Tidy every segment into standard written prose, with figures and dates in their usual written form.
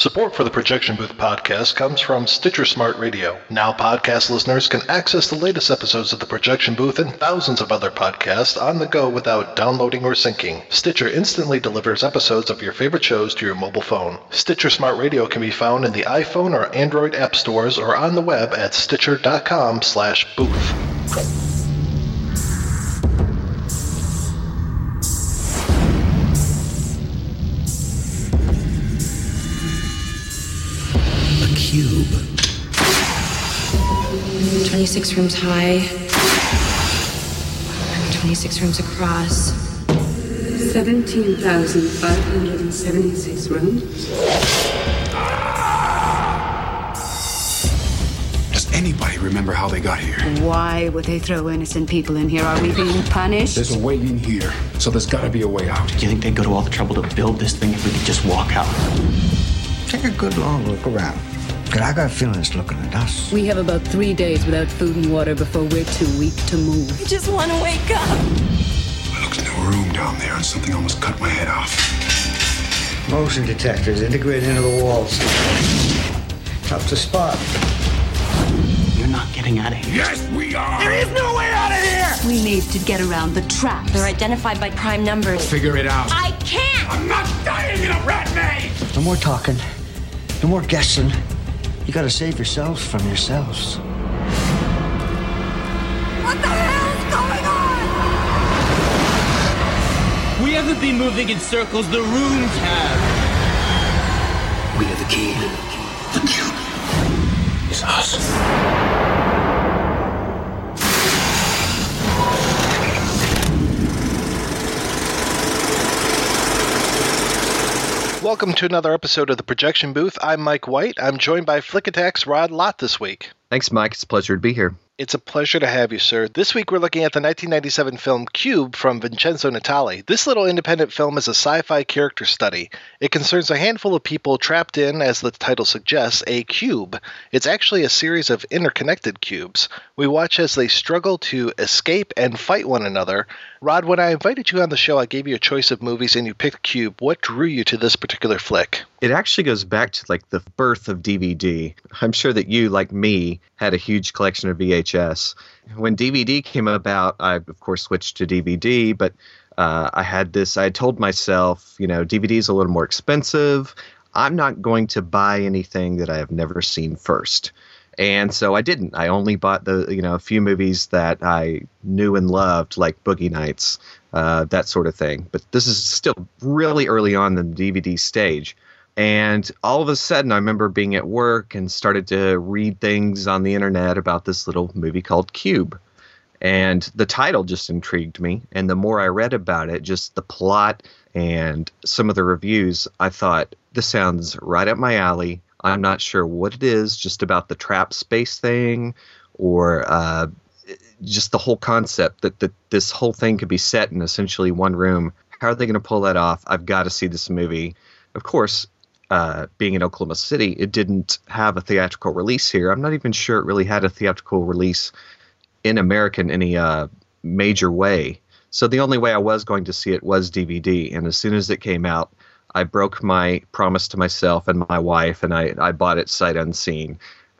Support for the Projection Booth podcast comes from Stitcher Smart Radio. Now podcast listeners can access the latest episodes of the Projection Booth and thousands of other podcasts on the go without downloading or syncing. Stitcher instantly delivers episodes of your favorite shows to your mobile phone. Stitcher Smart Radio can be found in the iPhone or Android app stores or on the web at stitcher.com/booth. Cube. 26 rooms high, 26 rooms across. 17,576 rooms. Does anybody remember how they got here? Why would they throw innocent people in here? Are we being punished? There's a way in here, so there's gotta be a way out. Do you think they'd go to all the trouble to build this thing if we could just walk out? Take a good long look around. But I got a feeling it's looking at us. We have about 3 days without food and water before we're too weak to move. I just want to wake up. I looked into a room down there and something almost cut my head off. Motion detectors integrated into the walls. Tough to spot. You're not getting out of here. Yes, we are! There is no way out of here! We need to get around the traps. They're identified by prime numbers. Figure it out. I can't! I'm not dying in a rat maze! No more talking. No more guessing. You gotta save yourselves from yourselves. What the hell's going on? We haven't been moving in circles, the rooms have. We are the key. The cube is us. Welcome to another episode of the Projection Booth. I'm Mike White. I'm joined by Flick Attack's Rod Lott this week. Thanks, Mike. It's a pleasure to be here. It's a pleasure to have you, sir. This week we're looking at the 1997 film Cube from Vincenzo Natali. This little independent film is a sci-fi character study. It concerns a handful of people trapped in, as the title suggests, a cube. It's actually a series of interconnected cubes. We watch as they struggle to escape and fight one another. Rod, when I invited you on the show, I gave you a choice of movies and you picked Cube. What drew you to this particular flick? It actually goes back to like the birth of DVD. I'm sure that you, like me, had a huge collection of VHS. When DVD came about, I, of course, switched to DVD, but I had told myself, DVD is a little more expensive. I'm not going to buy anything that I have never seen first. And so I didn't. I only bought a few movies that I knew and loved, like Boogie Nights, that sort of thing. But this is still really early on in the DVD stage. And all of a sudden, I remember being at work and started to read things on the internet about this little movie called Cube. And the title just intrigued me. And the more I read about it, just the plot and some of the reviews, I thought, this sounds right up my alley. I'm not sure what it is, just about the trap space thing or just the whole concept that this whole thing could be set in essentially one room. How are they going to pull that off? I've got to see this movie. Of course, being in Oklahoma City, it didn't have a theatrical release here. I'm not even sure it really had a theatrical release in America in any major way. So the only way I was going to see it was DVD. And as soon as it came out, I broke my promise to myself and my wife, and I bought it sight unseen.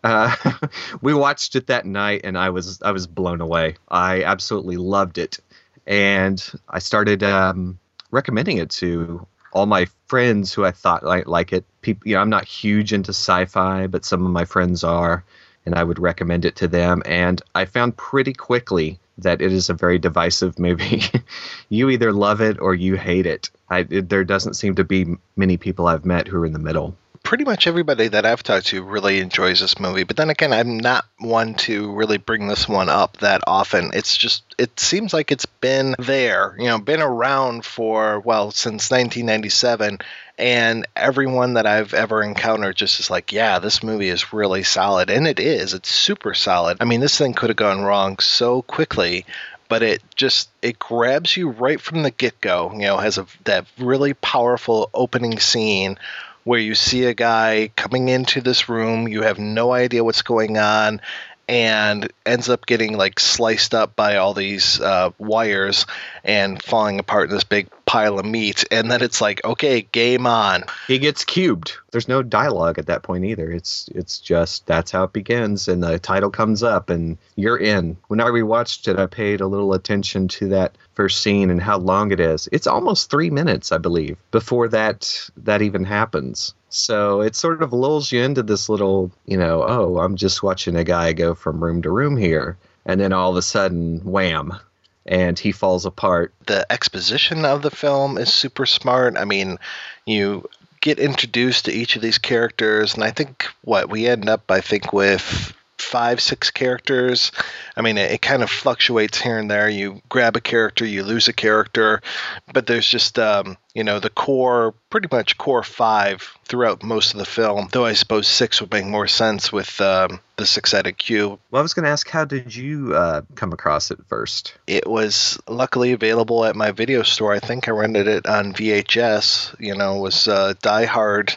We watched it that night, and I was blown away. I absolutely loved it. And I started recommending it to all my friends who I thought like it. People, I'm not huge into sci-fi, but some of my friends are, and I would recommend it to them. And I found pretty quickly that it is a very divisive movie. You either love it or you hate it. There doesn't seem to be many people I've met who are in the middle. Pretty much everybody that I've talked to really enjoys this movie. But then again, I'm not one to really bring this one up that often. It's just, it seems like it's been there, been around for, since 1997. And everyone that I've ever encountered just is like, yeah, this movie is really solid. And it is. It's super solid. I mean, this thing could have gone wrong so quickly. But it grabs you right from the get-go, has that really powerful opening scene where you see a guy coming into this room, you have no idea what's going on, and ends up getting sliced up by all these wires and falling apart in this big pile of meat. And then it's like, okay, game on. He gets cubed. there's no dialogue at that point either. It's just, that's how it begins, and the title comes up and you're in. When I rewatched it, I paid a little attention to that first scene and how long it is. It's almost 3 minutes, I believe, before that even happens. So it sort of lulls you into this little, oh, I'm just watching a guy go from room to room here. And then all of a sudden, wham, and he falls apart. The exposition of the film is super smart. I mean, you get introduced to each of these characters, and I think we end up, with 5-6 characters. I mean, it kind of fluctuates here and there. You grab a character, you lose a character, but there's just the pretty much core 5 throughout most of the film, though I suppose 6 would make more sense with the 6-sided cube. Well, I was going to ask, how did you come across it first? It was luckily available at my video store. I think I rented it on VHS, was a diehard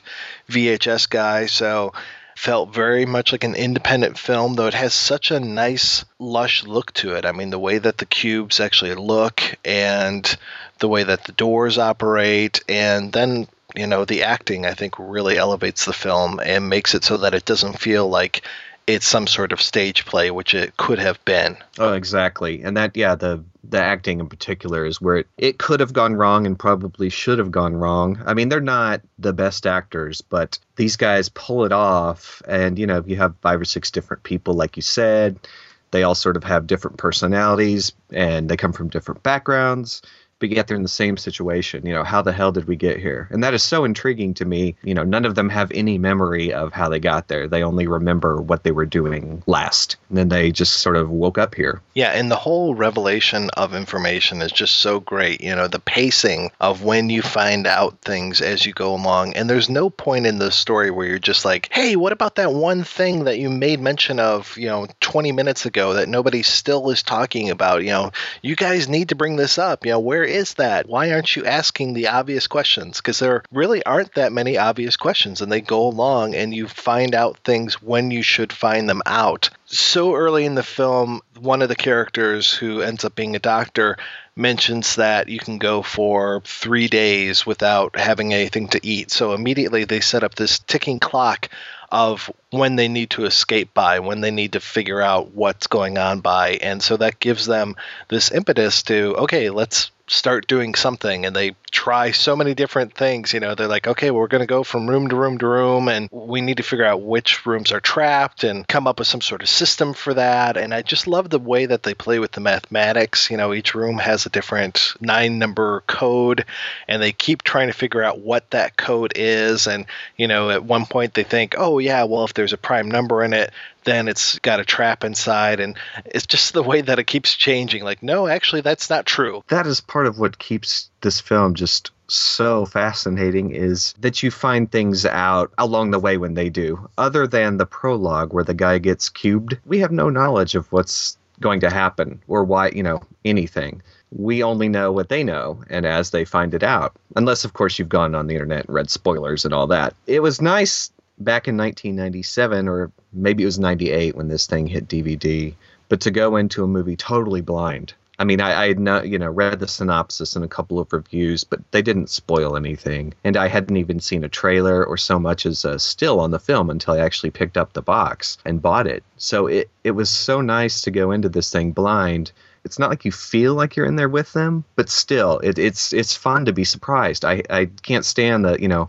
VHS guy, so felt very much like an independent film, though it has such a nice, lush look to it. I mean, the way that the cubes actually look and the way that the doors operate, and then, the acting, I think, really elevates the film and makes it so that it doesn't feel like it's some sort of stage play, which it could have been. Oh, exactly. And that, the acting in particular is where it could have gone wrong and probably should have gone wrong. I mean, they're not the best actors, but these guys pull it off. And, you have 5 or 6 different people, like you said. They all sort of have different personalities and they come from different backgrounds. But yet they're in the same situation. How the hell did we get here? And that is so intriguing to me. None of them have any memory of how they got there. They only remember what they were doing last. And then they just sort of woke up here. Yeah, and the whole revelation of information is just so great. The pacing of when you find out things as you go along. And there's no point in the story where you're just like, hey, what about that one thing that you made mention of, 20 minutes ago that nobody still is talking about? You guys need to bring this up. Where is that? Why aren't you asking the obvious questions? Because there really aren't that many obvious questions, and they go along and you find out things when you should find them out. So early in the film, one of the characters who ends up being a doctor mentions that you can go for 3 days without having anything to eat. So immediately they set up this ticking clock of when they need to escape by, when they need to figure out what's going on by. And so that gives them this impetus to, okay, let's start doing something. And they try so many different things. They're like, okay, we're going to go from room to room to room, and we need to figure out which rooms are trapped and come up with some sort of system for that. And I just love the way that they play with the mathematics. Each room has a different 9-number code, and they keep trying to figure out what that code is. And, at one point they think, oh yeah, well, if there's a prime number in it, then it's got a trap inside. And it's just the way that it keeps changing. Like, no, actually, that's not true. That is part of what keeps this film just so fascinating, is that you find things out along the way when they do. Other than the prologue where the guy gets cubed, we have no knowledge of what's going to happen or why, anything. We only know what they know, and as they find it out. Unless, of course, you've gone on the internet and read spoilers and all that. It was nice back in 1997, or maybe it was 98 when this thing hit DVD, but to go into a movie totally blind. I mean, I had not, read the synopsis and a couple of reviews, but they didn't spoil anything. And I hadn't even seen a trailer or so much as a still on the film until I actually picked up the box and bought it. So it was so nice to go into this thing blind. It's not like you feel like you're in there with them, but still, it's fun to be surprised. I can't stand the,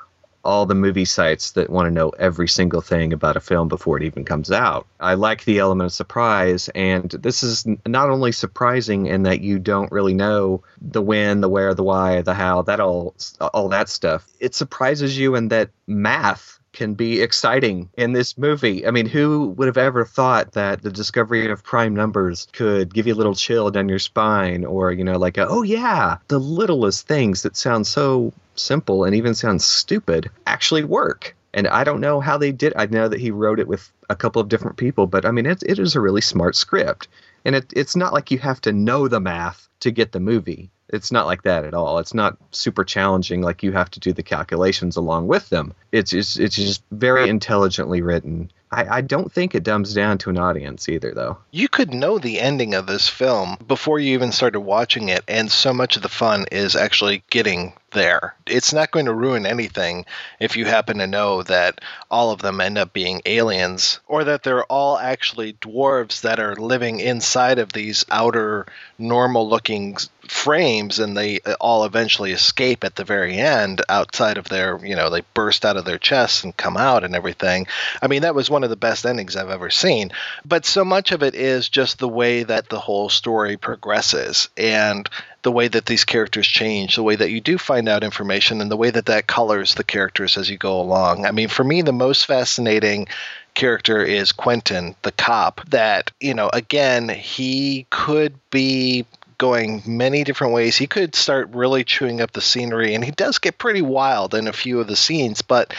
all the movie sites that want to know every single thing about a film before it even comes out. I like the element of surprise, and this is not only surprising in that you don't really know the when, the where, the why, the how, that all that stuff. It surprises you in that math can be exciting in this movie. I mean, who would have ever thought that the discovery of prime numbers could give you a little chill down your spine, or, oh yeah, the littlest things that sound so simple and even sound stupid actually work. And I don't know how they did. I know that he wrote it with a couple of different people, but I mean, it is a really smart script. And it's not like you have to know the math to get the movie. It's not like that at all. It's not super challenging like you have to do the calculations along with them. It's just very intelligently written. I don't think it dumbs down to an audience either, though. You could know the ending of this film before you even started watching it, and so much of the fun is actually getting there. It's not going to ruin anything if you happen to know that all of them end up being aliens, or that they're all actually dwarves that are living inside of these outer normal-looking frames, and they all eventually escape at the very end outside of their, they burst out of their chests and come out and everything. I mean, that was one of the best endings I've ever seen. But so much of it is just the way that the whole story progresses, and the way that these characters change, the way that you do find out information, and the way that that colors the characters as you go along. I mean, for me, the most fascinating character is Quentin, the cop, that, again, he could be going many different ways. He could start really chewing up the scenery, and he does get pretty wild in a few of the scenes, but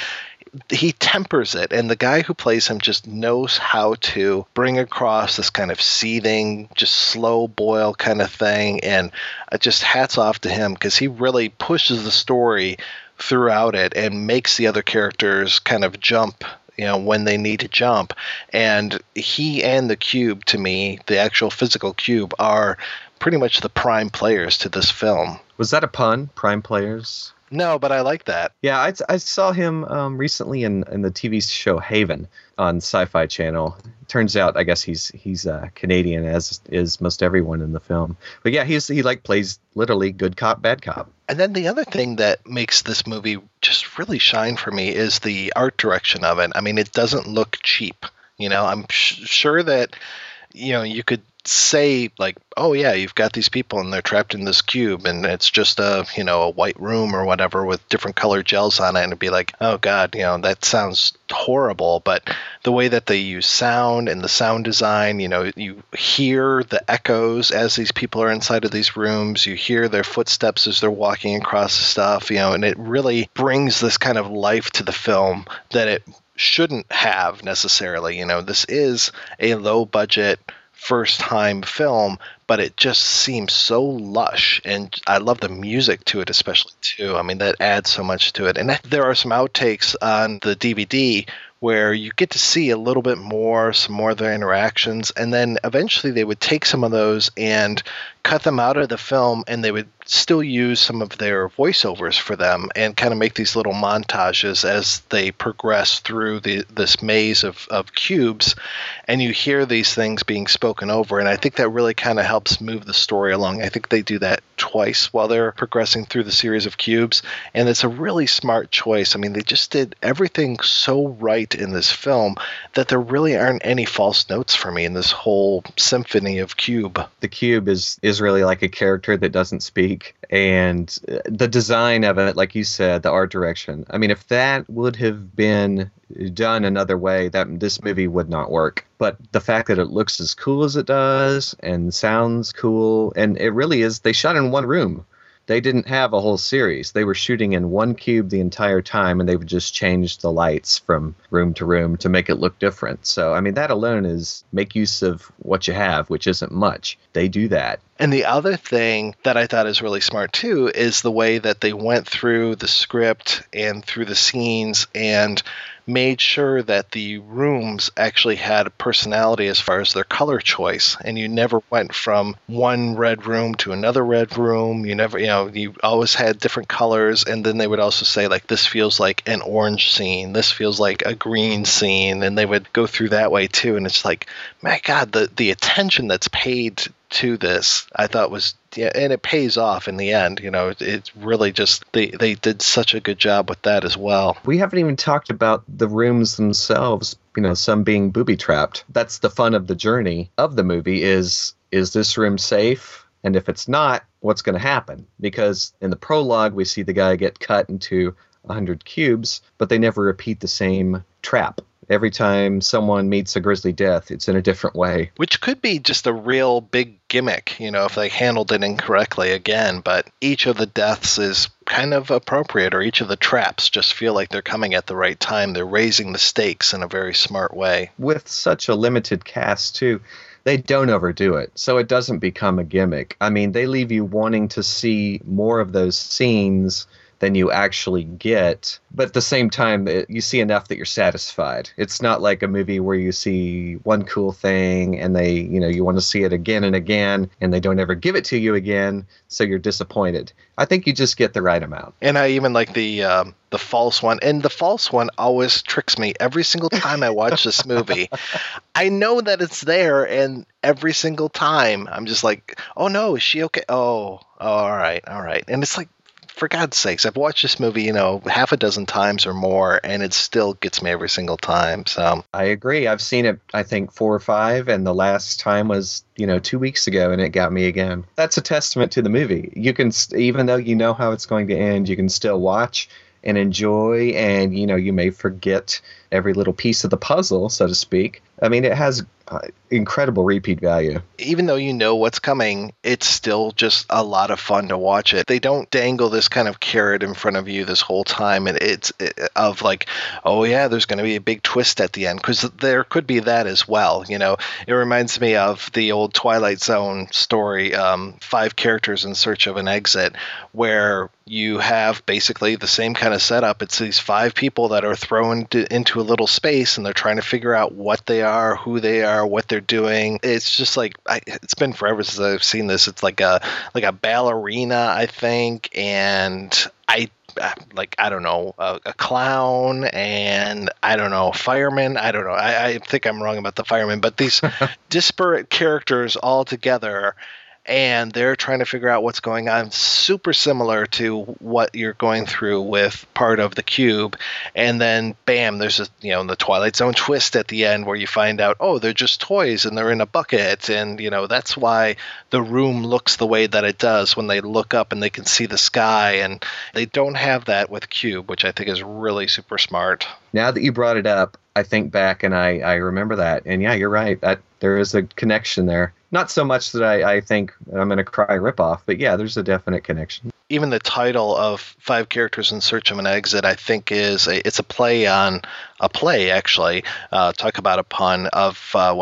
he tempers it, and the guy who plays him just knows how to bring across this kind of seething, just slow boil kind of thing, and just hats off to him, because he really pushes the story throughout it and makes the other characters kind of jump when they need to jump. And he and the cube, to me, the actual physical cube, are pretty much the prime players to this film. Was that a pun? Prime players? No, but I like that. Yeah, I saw him recently in the TV show Haven on Sci-Fi Channel. Turns out, I guess he's Canadian, as is most everyone in the film. But yeah, he plays literally good cop, bad cop. And then the other thing that makes this movie just really shine for me is the art direction of it. I mean, it doesn't look cheap. I'm sure that you could say, like, oh yeah, you've got these people and they're trapped in this cube, and it's just a white room or whatever with different colored gels on it, and it'd be like, oh god, that sounds horrible. But the way that they use sound and the sound design, you hear the echoes as these people are inside of these rooms, you hear their footsteps as they're walking across the stuff, and it really brings this kind of life to the film that it shouldn't have necessarily. This is a low budget first time film, but it just seems so lush, and I love the music to it especially too. I mean, that adds so much to it. And there are some outtakes on the DVD where you get to see a little bit more, some more of their interactions, and then eventually they would take some of those and cut them out of the film, and they would still use some of their voiceovers for them and kind of make these little montages as they progress through this maze of cubes, and you hear these things being spoken over, and I think that really kind of helps move the story along. I think they do that twice while they're progressing through the series of cubes, and it's a really smart choice. I mean, they just did everything so right in this film that there really aren't any false notes for me in this whole symphony of cube. The cube is really like a character that doesn't speak, and the design of it, like you said, the art direction. I mean, if that would have been done another way, that this movie would not work. But the fact that it looks as cool as it does and sounds cool, and it really is, they shot in one room. They didn't have a whole series. They were shooting in one cube the entire time, and they would just change the lights from room to room to make it look different. So, I mean, that alone is make use of what you have, which isn't much. They do that. And the other thing that I thought is really smart too is the way that they went through the script and through the scenes and made sure that the rooms actually had a personality as far as their color choice. And you never went from one red room to another red room. You never, you always had different colors. And then they would also say, like, this feels like an orange scene. This feels like a green scene. And they would go through that way too. And it's like, my God, the attention that's paid to this, I thought was, yeah, and it pays off in the end. It's really just, they did such a good job with that as well. We haven't even talked about the rooms themselves, some being booby-trapped. That's the fun of the journey of the movie is this room safe? And if it's not, what's going to happen? Because in the prologue, we see the guy get cut into 100 cubes, but they never repeat the same trap. Every time someone meets a grisly death, it's in a different way. Which could be just a real big gimmick, if they handled it incorrectly again. But each of the deaths is kind of appropriate, or each of the traps just feel like they're coming at the right time. They're raising the stakes in a very smart way. With such a limited cast, too, they don't overdo it, so it doesn't become a gimmick. I mean, they leave you wanting to see more of those scenes than you actually get. But at the same time, you see enough that you're satisfied. It's not like a movie where you see one cool thing and you want to see it again and again, and they don't ever give it to you again, so you're disappointed. I think you just get the right amount. And I even like the false one. And the false one always tricks me every single time I watch this movie. I know that it's there, and every single time I'm just like, oh no, is she okay? Oh, all right. And it's like, for God's sakes, I've watched this movie, half a dozen times or more, and it still gets me every single time. So I agree. I've seen it, I think, 4 or 5, and the last time was, 2 weeks ago, and it got me again. That's a testament to the movie. You can, even though you know how it's going to end, you can still watch and enjoy, and, you may forget every little piece of the puzzle, so to speak. I mean, it has incredible repeat value. Even though you know what's coming, it's still just a lot of fun to watch it. They don't dangle this kind of carrot in front of you this whole time, and it's of like, oh yeah, there's going to be a big twist at the end, because there could be that as well. It reminds me of the old Twilight Zone story, 5 Characters in Search of an Exit, where you have basically the same kind of setup. It's these 5 people that are thrown into a little space, and they're trying to figure out what they are, who they are, what they're doing. It's just like, it's been forever since I've seen this. It's like a ballerina, I think, and I don't know, a clown, and I don't know, fireman. I don't know. I think I'm wrong about the fireman, but these disparate characters all together, and they're trying to figure out what's going on. Super similar to what you're going through with part of the Cube. And then, bam, there's the Twilight Zone twist at the end where you find out, oh, they're just toys and they're in a bucket. And, that's why the room looks the way that it does when they look up and they can see the sky. And they don't have that with Cube, which I think is really super smart. Now that you brought it up, I think back and I remember that. And yeah, you're right. That there is a connection there. Not so much that I think I'm going to cry ripoff, but yeah, there's a definite connection. Even the title of 5 Characters in Search of an Exit, I think it's a play on a play, actually. Talk about a pun of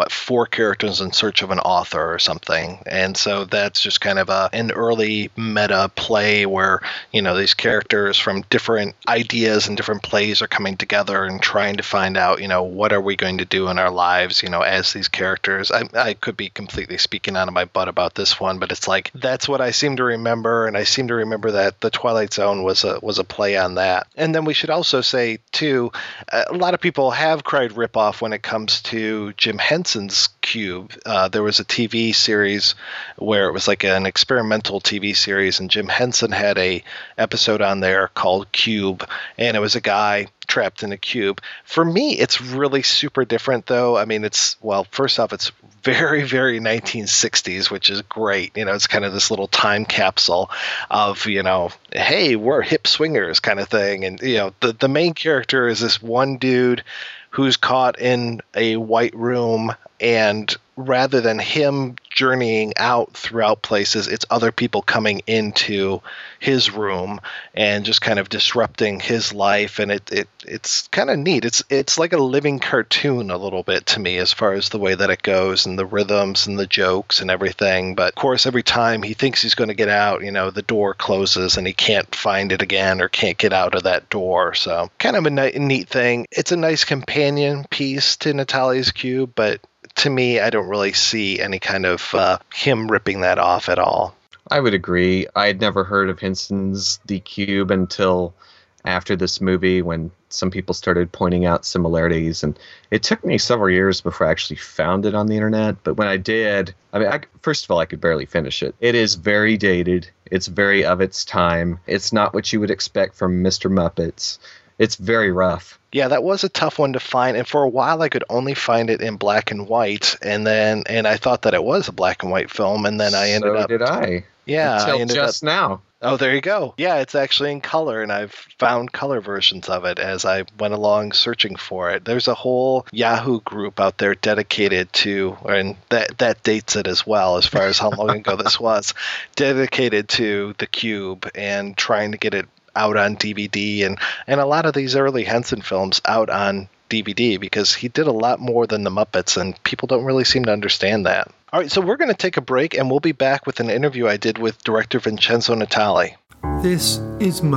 4 characters in search of an author or something. And so that's just kind of an early meta play where, these characters from different ideas and different plays are coming together and trying to find out, what are we going to do in our lives, as these characters. I could be completely speaking out of my butt about this one, but it's like, that's what I seem to remember, and I seem to remember that the Twilight Zone was a play on that. And then we should also say, too, a lot of people have cried ripoff when it comes to Jim Henson's Cube. There was a TV series where it was like an experimental TV series, and Jim Henson had a episode on there called Cube, and it was a guy trapped in a cube. For me, it's really super different, though. I mean, first off, it's very, very 1960s, which is great. It's kind of this little time capsule of, hey, we're hip swingers kind of thing. And, the main character is this one dude who's caught in a white room, and rather than him journeying out throughout places, it's other people coming into his room and just kind of disrupting his life. And it's kind of neat. It's like a living cartoon a little bit to me, as far as the way that it goes and the rhythms and the jokes and everything. But of course, every time he thinks he's going to get out, the door closes and he can't find it again or can't get out of that door. So kind of a neat thing. It's a nice companion piece to Natalia's Cube, but to me, I don't really see any kind of him ripping that off at all. I would agree. I had never heard of Henson's The Cube until after this movie, when some people started pointing out similarities. And it took me several years before I actually found it on the internet. But when I did, first of all, I could barely finish it. It is very dated. It's very of its time. It's not what you would expect from Mr. Muppets. It's very rough. Yeah, that was a tough one to find, and for a while I could only find it in black and white, and I thought that it was a black and white film, and then I ended up... So did I. Yeah. Until just now. Oh, there you go. Yeah, it's actually in color, and I've found color versions of it as I went along searching for it. There's a whole Yahoo group out there dedicated to, and that dates it as well, as far as how long ago this was, dedicated to the Cube and trying to get it out on DVD, and a lot of these early Henson films out on DVD, because he did a lot more than the Muppets, and people don't really seem to understand that. All right, so we're going to take a break, and we'll be back with an interview I did with director Vincenzo Natali. This is Mo,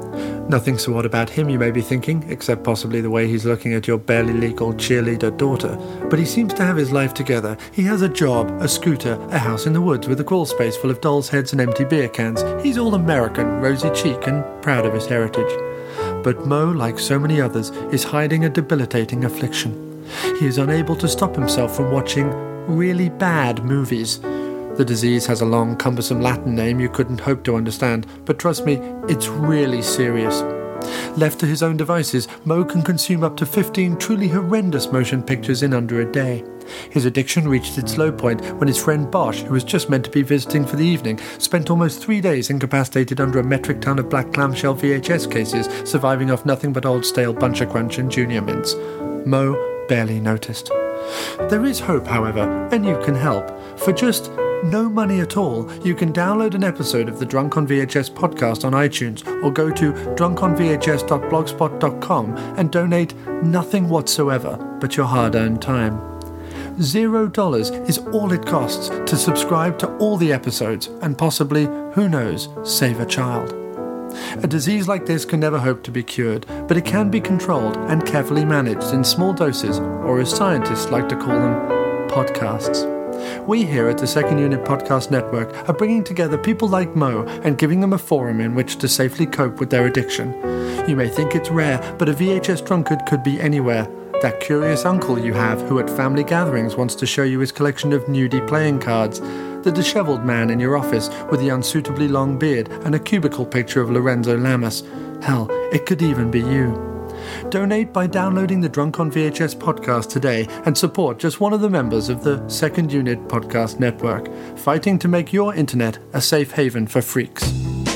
Nothing so odd about him, you may be thinking, except possibly the way he's looking at your barely legal cheerleader daughter. But he seems to have his life together. He has a job, a scooter, a house in the woods with a crawl space full of dolls' heads and empty beer cans. He's all American, rosy cheek, and proud of his heritage. But Mo, like so many others, is hiding a debilitating affliction. He is unable to stop himself from watching really bad movies. The disease has a long, cumbersome Latin name you couldn't hope to understand, but trust me, it's really serious. Left to his own devices, Mo can consume up to 15 truly horrendous motion pictures in under a day. His addiction reached its low point when his friend Bosch, who was just meant to be visiting for the evening, spent almost 3 days incapacitated under a metric ton of black clamshell VHS cases, surviving off nothing but old stale Buncher Crunch and Junior Mints. Mo barely noticed. There is hope, however, and you can help. For just no money at all, you can download an episode of the Drunk on VHS podcast on iTunes or go to drunkonvhs.blogspot.com and donate nothing whatsoever but your hard-earned time. $0 is all it costs to subscribe to all the episodes and possibly, who knows, save a child. A disease like this can never hope to be cured, but it can be controlled and carefully managed in small doses, or as scientists like to call them, podcasts. We here at the Second Unit Podcast Network are bringing together people like Mo and giving them a forum in which to safely cope with their addiction. You may think it's rare, but a VHS drunkard could be anywhere. That curious uncle you have who at family gatherings wants to show you his collection of nudie playing cards. The disheveled man in your office with the unsuitably long beard and a cubicle picture of Lorenzo Lamas. Hell, it could even be you. Donate by downloading the Drunk on VHS podcast today and support just one of the members of the Second Unit Podcast Network, fighting to make your internet a safe haven for freaks.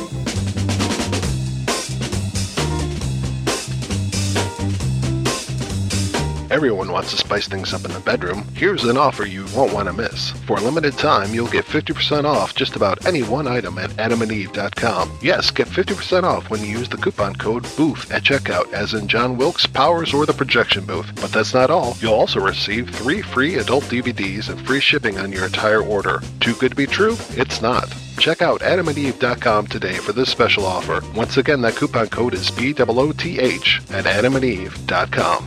Everyone wants to spice things up in the bedroom. Here's an offer you won't want to miss. For a limited time, you'll get 50% off just about any one item at adamandeve.com. Yes, get 50% off when you use the coupon code BOOTH at checkout, as in John Wilkes, Powers, or the Projection Booth. But that's not all. You'll also receive 3 free adult DVDs and free shipping on your entire order. Too good to be true? It's not. Check out adamandeve.com today for this special offer. Once again, that coupon code is BOOTH at adamandeve.com.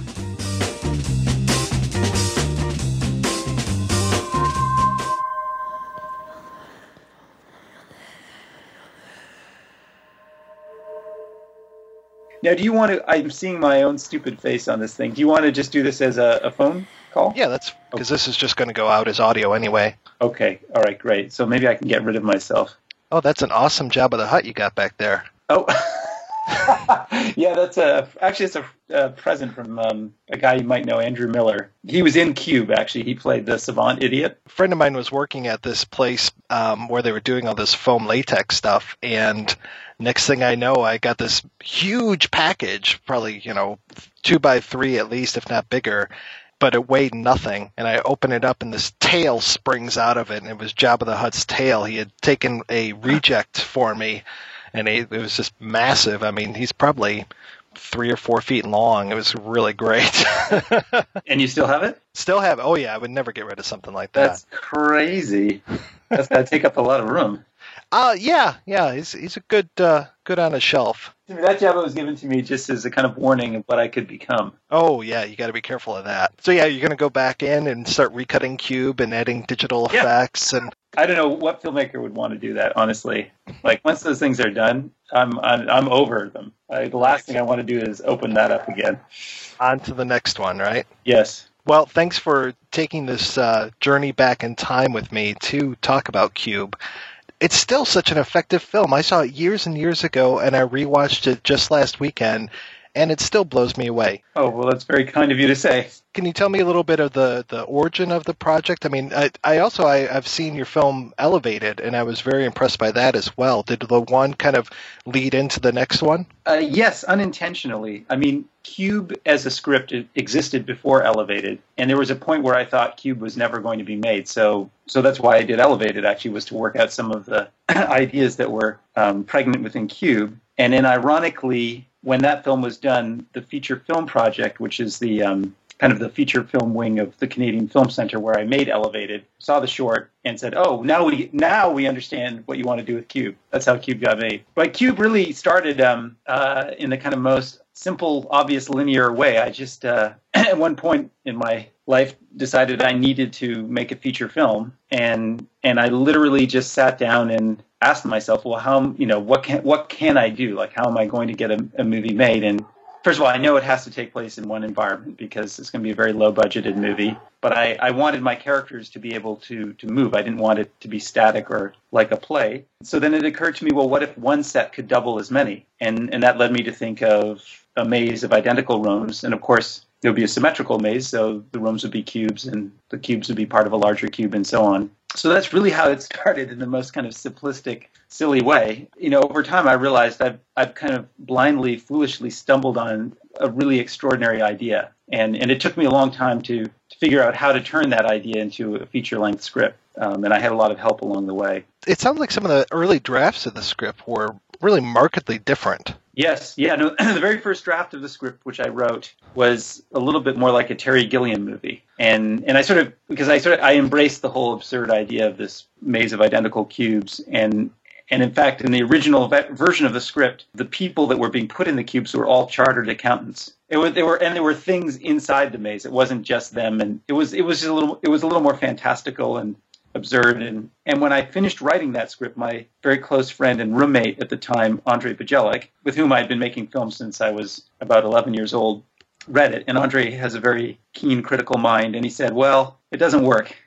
Now, do you want to, I'm seeing my own stupid face on this thing. Do you want to just do this as a phone call? Yeah, that's because this is just going to go out as audio anyway. Okay, all right, great. So maybe I can get rid of myself. Oh, that's an awesome Jabba the Hutt you got back there. Oh, yeah, that's it's a present from a guy you might know, Andrew Miller. He was in Cube, actually. He played the savant idiot. A friend of mine was working at this place where they were doing all this foam latex stuff, and next thing I know, I got this huge package, probably, 2x3 at least, if not bigger, but it weighed nothing. And I open it up, and this tail springs out of it, and it was Jabba the Hutt's tail. He had taken a reject for me, and it was just massive. I mean, he's probably 3 or 4 feet long. It was really great. And you still have it? Still have it. Oh, yeah, I would never get rid of something like that. That's crazy. That's got to take up a lot of room. Yeah. He's a good on a shelf. That Jabba was given to me just as a kind of warning of what I could become. Oh, yeah, you got to be careful of that. So, yeah, you're going to go back in and start recutting Cube and adding digital effects. And I don't know what filmmaker would want to do that, honestly. Like, once those things are done, I'm over them. The last thing I want to do is open that up again. On to the next one, right? Yes. Well, thanks for taking this journey back in time with me to talk about Cube. It's still such an effective film. I saw it years and years ago, and I rewatched it just last weekend, and it still blows me away. Oh, well, that's very kind of you to say. Can you tell me a little bit of the origin of the project? I mean, I've seen your film Elevated, and I was very impressed by that as well. Did the one kind of lead into the next one? Yes, unintentionally. I mean, Cube as a script existed before Elevated, and there was a point where I thought Cube was never going to be made. So that's why I did Elevated, actually, was to work out some of the ideas that were pregnant within Cube. And then ironically, when that film was done, the feature film project, which is the kind of the feature film wing of the Canadian Film Centre, where I made Elevated, saw the short, and said, "Oh, now we understand what you want to do with Cube." That's how Cube got made. But Cube really started in the kind of most simple, obvious, linear way. I just at one point in my life decided I needed to make a feature film, and I literally just sat down and asked myself, well, what can I do? Like, how am I going to get a movie made? And first of all, I know it has to take place in one environment because it's going to be a very low-budgeted movie. But I wanted my characters to be able to move. I didn't want it to be static or like a play. So then it occurred to me, well, what if one set could double as many? And that led me to think of a maze of identical rooms. And of course, there would be a symmetrical maze, so the rooms would be cubes, and the cubes would be part of a larger cube, and so on. So that's really how it started, in the most kind of simplistic, silly way. Over time, I realized I've kind of blindly, foolishly stumbled on a really extraordinary idea. And it took me a long time to figure out how to turn that idea into a feature-length script. And I had a lot of help along the way. It sounds like some of the early drafts of the script were really markedly different. Yes. Yeah. No, the very first draft of the script, which I wrote, was a little bit more like a Terry Gilliam movie. And I embraced the whole absurd idea of this maze of identical cubes. And in fact, in the original version of the script, the people that were being put in the cubes were all chartered accountants. There were things inside the maze. It wasn't just them, and it was a little more fantastical and absurd. And when I finished writing that script, my very close friend and roommate at the time, Andrei Bajelic, with whom I had been making films since I was about 11 years old, read it. And Andrei has a very keen, critical mind, and he said, well, it doesn't work.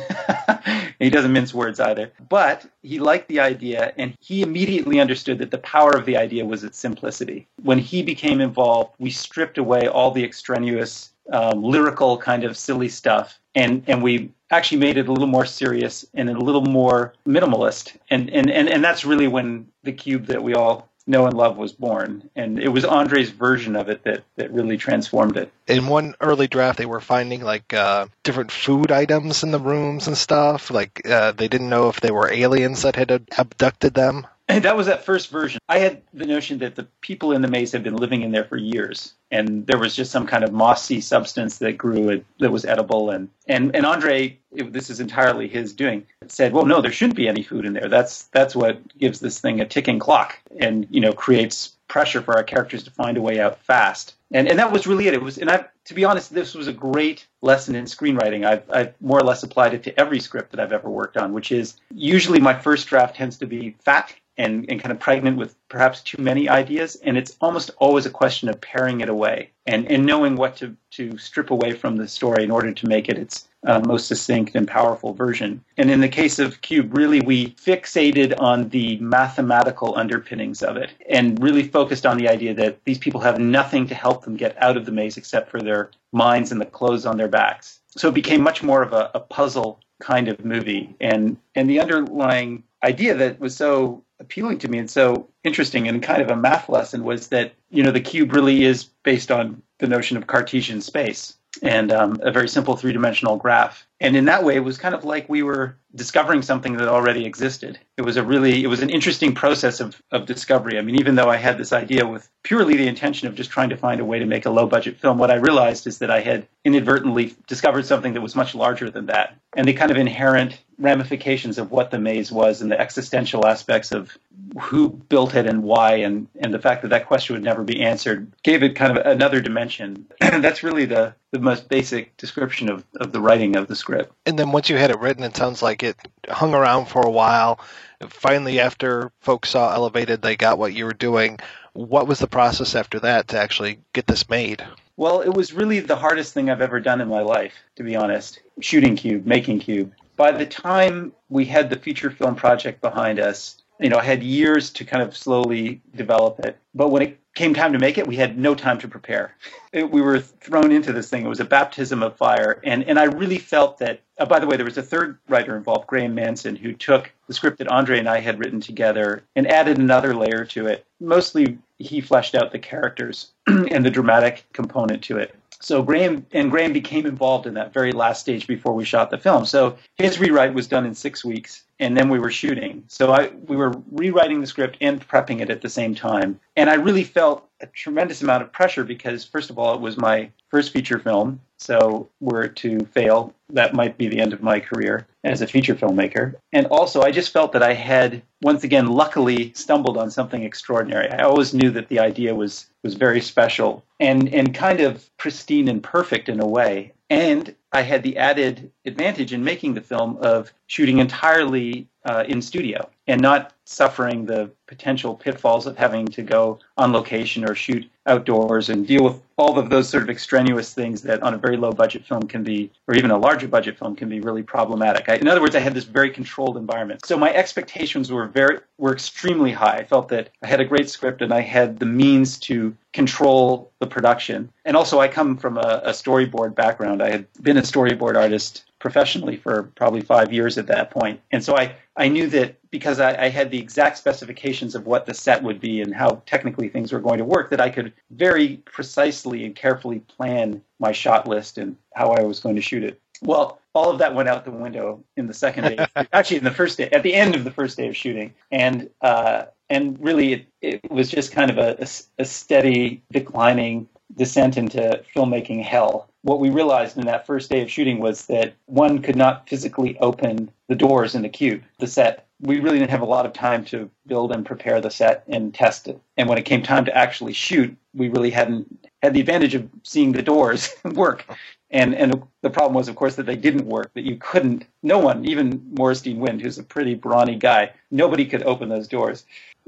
He doesn't mince words either. But he liked the idea, and he immediately understood that the power of the idea was its simplicity. When he became involved, we stripped away all the extraneous, lyrical kind of silly stuff, and we actually made it a little more serious and a little more minimalist. And that's really when the cube that we all know and love was born. And it was Andrei's version of it that really transformed it. In one early draft, they were finding different food items in the rooms and stuff. They didn't know if they were aliens that had abducted them. And that was that first version. I had the notion that the people in the maze had been living in there for years, and there was just some kind of mossy substance that grew that was edible. And Andrei, this is entirely his doing, said, well, no, there shouldn't be any food in there. That's what gives this thing a ticking clock and, creates pressure for our characters to find a way out fast. And that was really it. To be honest, this was a great lesson in screenwriting. I've more or less applied it to every script that I've ever worked on, which is usually my first draft tends to be fat and kind of pregnant with perhaps too many ideas. And it's almost always a question of paring it away and knowing what to strip away from the story in order to make it its most succinct and powerful version. And in the case of Cube, really, we fixated on the mathematical underpinnings of it and really focused on the idea that these people have nothing to help them get out of the maze except for their minds and the clothes on their backs. So it became much more of a puzzle kind of movie. And the underlying idea that was so appealing to me and so interesting and kind of a math lesson was that, the cube really is based on the notion of Cartesian space and a very simple three-dimensional graph. And in that way, it was kind of like we were discovering something that already existed. It was an interesting process of discovery. I mean, even though I had this idea with purely the intention of just trying to find a way to make a low-budget film, what I realized is that I had inadvertently discovered something that was much larger than that. And the kind of inherent ramifications of what the maze was and the existential aspects of who built it and why, and the fact that question would never be answered gave it kind of another dimension. And that's really the most basic description of the writing of the script. And then once you had it written, it sounds like it hung around for a while. Finally, after folks saw Elevated, they got what you were doing. What was the process after that to actually get this made? Well, it was really the hardest thing I've ever done in my life, to be honest. Shooting Cube, making Cube. By the time we had the feature film project behind us, I had years to kind of slowly develop it. But when it came time to make it, we had no time to prepare. We were thrown into this thing. It was a baptism of fire. And I really felt that, by the way, there was a third writer involved, Graham Manson, who took the script that Andrei and I had written together and added another layer to it. Mostly he fleshed out the characters and the dramatic component to it. So Graham became involved in that very last stage before we shot the film. So his rewrite was done in 6 weeks, and then we were shooting. So we were rewriting the script and prepping it at the same time. And I really felt a tremendous amount of pressure because, first of all, it was my first feature film. So were it to fail, that might be the end of my career as a feature filmmaker. And also, I just felt that I had, once again, luckily stumbled on something extraordinary. I always knew that the idea was very special and kind of pristine and perfect in a way. And I had the added advantage in making the film of shooting entirely in studio and not suffering the potential pitfalls of having to go on location or shoot outdoors and deal with all of those sort of extraneous things that on a very low budget film can be, or even a larger budget film can be really problematic. In other words, I had this very controlled environment. So my expectations were extremely high. I felt that I had a great script and I had the means to control the production. And also I come from a storyboard background. I had been a storyboard artist professionally for probably 5 years at that point. And so I knew that because I had the exact specifications of what the set would be and how technically things were going to work, that I could very precisely and carefully plan my shot list and how I was going to shoot it. Well, all of that went out the window in the second day, actually in the first day, at the end of the first day of shooting. And really it was just kind of a steady declining descent into filmmaking hell. What we realized in that first day of shooting was that one could not physically open the doors in the cube, the set. We really didn't have a lot of time to build and prepare the set and test it. And when it came time to actually shoot, we really hadn't had the advantage of seeing the doors work. And the problem was, of course, that they didn't work, that you couldn't, no one, even Morrestein Wind, who's a pretty brawny guy, nobody could open those doors.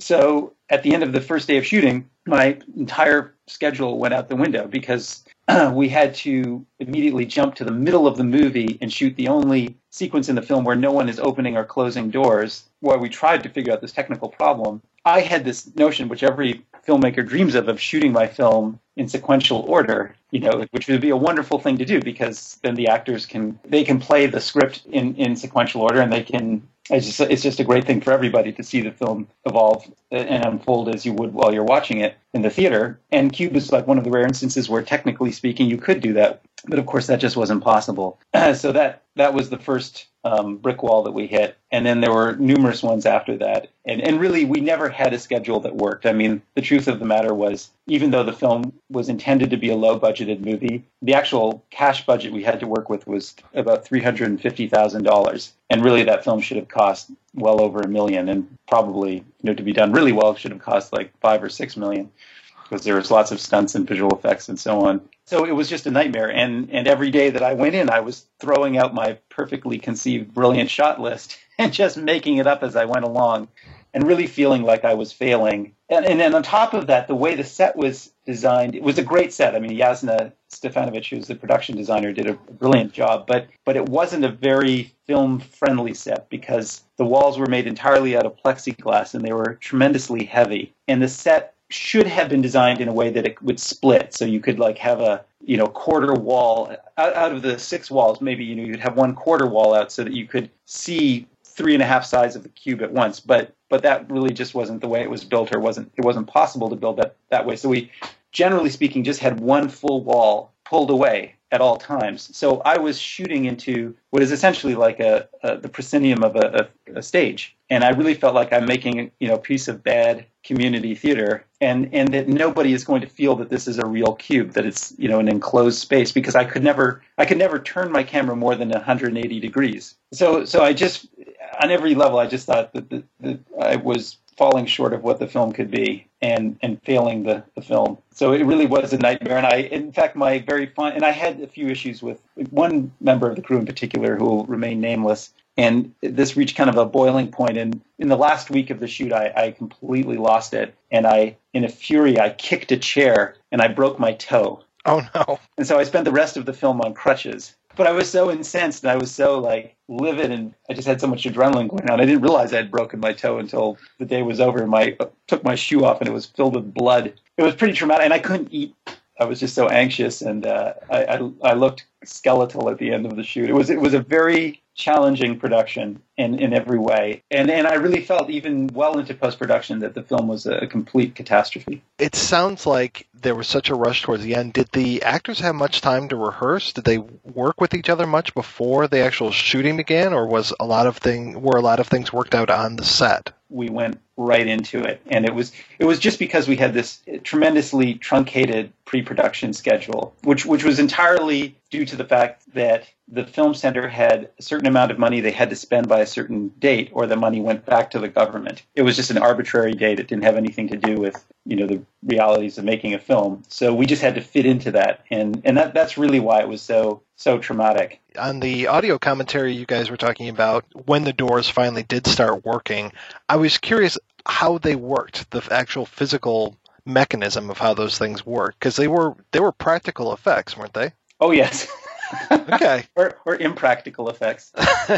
So at the end of the first day of shooting, my entire schedule went out the window because we had to immediately jump to the middle of the movie and shoot the only sequence in the film where no one is opening or closing doors, while we tried to figure out this technical problem. I had this notion, which every filmmaker dreams of shooting my film in sequential order, which would be a wonderful thing to do because then the actors can play the script in sequential order and they can. It's just a great thing for everybody to see the film evolve and unfold as you would while you're watching it in the theater. And Cube is like one of the rare instances where, technically speaking, you could do that. But of course, that just wasn't possible. So that was the first brick wall that we hit. And then there were numerous ones after that. And really, we never had a schedule that worked. I mean, the truth of the matter was, even though the film was intended to be a low-budgeted movie, the actual cash budget we had to work with was about $350,000. And really, that film should have cost well over $1 million. And probably, to be done really well, should have cost like $5 or $6 million. Because there was lots of stunts and visual effects and so on. So it was just a nightmare. And every day that I went in, I was throwing out my perfectly conceived, brilliant shot list and just making it up as I went along and really feeling like I was failing. And then on top of that, the way the set was designed, it was a great set. I mean, Jasna Stefanovic, who's the production designer, did a brilliant job. But it wasn't a very film-friendly set because the walls were made entirely out of plexiglass and they were tremendously heavy. And the set should have been designed in a way that it would split, so you could like have a quarter wall out of the 6 walls. Maybe you'd have 1 quarter wall out so that you could see 3.5 sides of the cube at once. But that really just wasn't the way it was built, or it wasn't possible to build that way. So we, generally speaking, just had 1 full wall pulled away at all times. So I was shooting into what is essentially like the proscenium of a stage. And I really felt like I'm making a piece of bad community theater, and that nobody is going to feel that this is a real cube, that it's an enclosed space, because I could never turn my camera more than 180 degrees. So I just, on every level, I just thought that I was falling short of what the film could be and failing the film. So it really was a nightmare. And in fact, and I had a few issues with one member of the crew in particular who will remain nameless. And this reached kind of a boiling point. And in the last week of the shoot, I completely lost it. And in a fury, I kicked a chair and I broke my toe. Oh, no. And so I spent the rest of the film on crutches. But I was so incensed and I was so livid, and I just had so much adrenaline going on. I didn't realize I had broken my toe until the day was over. I took my shoe off and it was filled with blood. It was pretty traumatic, and I couldn't eat. I was just so anxious, and I looked skeletal at the end of the shoot. It was a very challenging production in every way, and I really felt even well into post-production that the film was a complete catastrophe. It sounds like there was such a rush towards the end. Did the actors have much time to rehearse? Did they work with each other much before the actual shooting began, or were a lot of things worked out on the set? We went right into it. And it was just because we had this tremendously truncated pre-production schedule, which was entirely due to the fact that the film center had a certain amount of money they had to spend by a certain date, or the money went back to the government. It was just an arbitrary date. It didn't have anything to do with, the realities of making a film. So we just had to fit into that. And that's really why it was so traumatic. On the audio commentary you guys were talking about when the doors finally did start working, I was curious how they worked, the actual physical mechanism of how those things work, because they were practical effects, weren't they? Oh, yes. Okay. or impractical effects.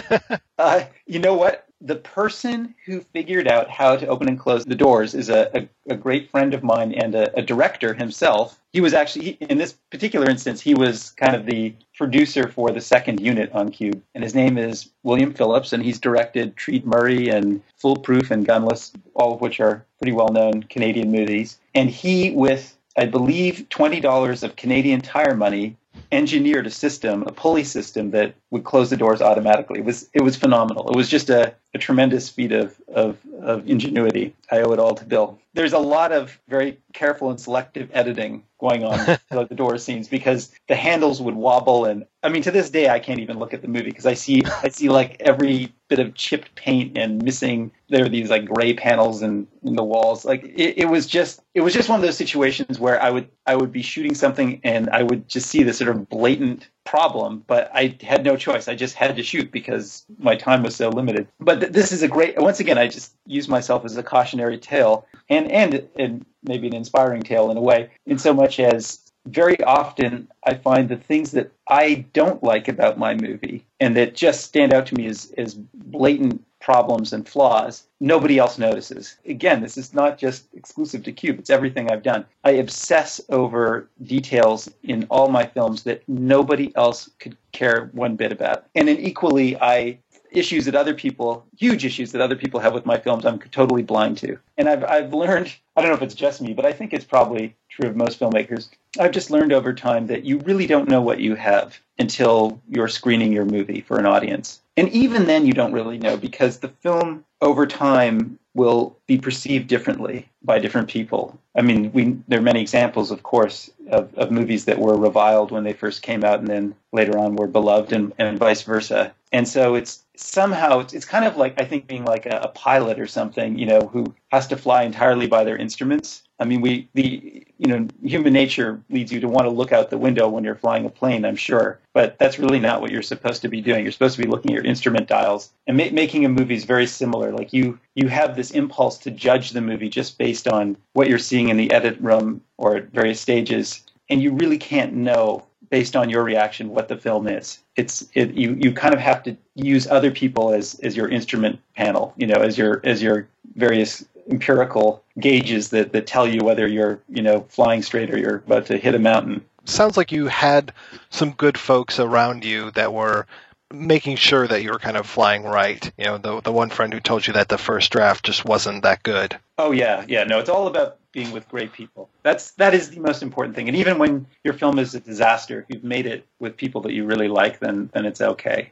You know what? The person who figured out how to open and close the doors is a great friend of mine and a director himself. He was actually, in this particular instance, he was kind of the producer for the second unit on Cube. And his name is William Phillips, and he's directed Treat Murray and Foolproof and Gunless, all of which are pretty well-known Canadian movies. And he, with, I believe, $20 of Canadian Tire money, engineered a pulley system that would close the doors automatically. It was phenomenal. It was just a tremendous feat of ingenuity. I owe it all to Bill. There's a lot of very careful and selective editing going on throughout the door scenes, because the handles would wobble, and I mean, to this day I can't even look at the movie because I see like every bit of chipped paint and missing. There are these like gray panels in the walls. Like it was just one of those situations where I would be shooting something and I would just see this sort of blatant problem, but I had no choice. I just had to shoot because my time was so limited. But this is a great, once again, I just use myself as a cautionary tale and maybe an inspiring tale in a way, in so much as very often I find the things that I don't like about my movie and that just stand out to me as blatant problems and flaws, nobody else notices. Again, this is not just exclusive to Cube. It's everything I've done. I obsess over details in all my films that nobody else could care one bit about. And then equally, huge issues that other people have with my films, I'm totally blind to. And I've learned, I don't know if it's just me, but I think it's probably true of most filmmakers. I've just learned over time that you really don't know what you have until you're screening your movie for an audience. And even then you don't really know, because the film over time will be perceived differently by different people. I mean, there are many examples, of course, of movies that were reviled when they first came out and then later on were beloved and vice versa. And so it's kind of like, I think, being like a pilot or something, who has to fly entirely by their instruments. I mean, human nature leads you to want to look out the window when you're flying a plane, I'm sure. But that's really not what you're supposed to be doing. You're supposed to be looking at your instrument dials. And making a movie is very similar. Like you have this impulse to judge the movie just based on what you're seeing in the edit room or at various stages. And you really can't know, based on your reaction, what the film is. You kind of have to use other people as your instrument panel, as your various empirical gauges that tell you whether you're, flying straight or you're about to hit a mountain. Sounds like you had some good folks around you that were making sure that you were kind of flying right. The one friend who told you that the first draft just wasn't that good. Oh, yeah. No, it's all about being with great people. That is the most important thing. And even when your film is a disaster, if you've made it with people that you really like, then it's okay.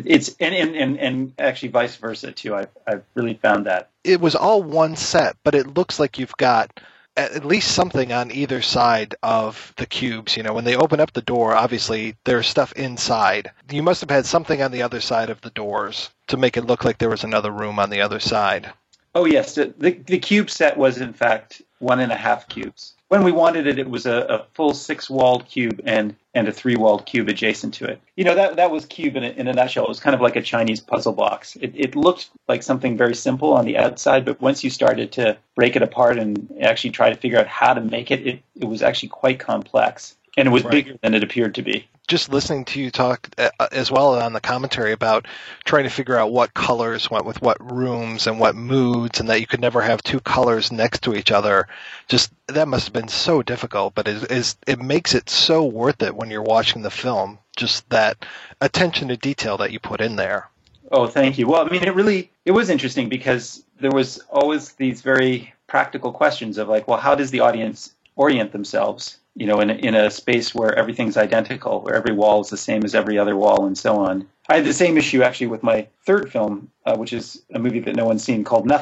And actually vice versa too. I've really found that. It was all one set, but it looks like you've got at least something on either side of the cubes. When they open up the door, obviously there's stuff inside. You must have had something on the other side of the doors to make it look like there was another room on the other side. Oh, yes. The cube set was, in fact, 1.5 cubes. When we wanted it, it was a full 6-walled cube and a 3-walled cube adjacent to it. That was Cube in a nutshell. It was kind of like a Chinese puzzle box. It looked like something very simple on the outside, but once you started to break it apart and actually try to figure out how to make it, it was actually quite complex. And it was bigger than it appeared to be. Just listening to you talk as well on the commentary about trying to figure out what colors went with what rooms and what moods, and that you could never have two colors next to each other. Just that must have been so difficult, but it makes it so worth it when you're watching the film. Just that attention to detail that you put in there. Oh, thank you. Well, I mean, it was interesting because there was always these very practical questions of like, well, how does the audience orient themselves? In a space where everything's identical, where every wall is the same as every other wall, and so on. I had the same issue actually with my third film, which is a movie that no one's seen called Nothing.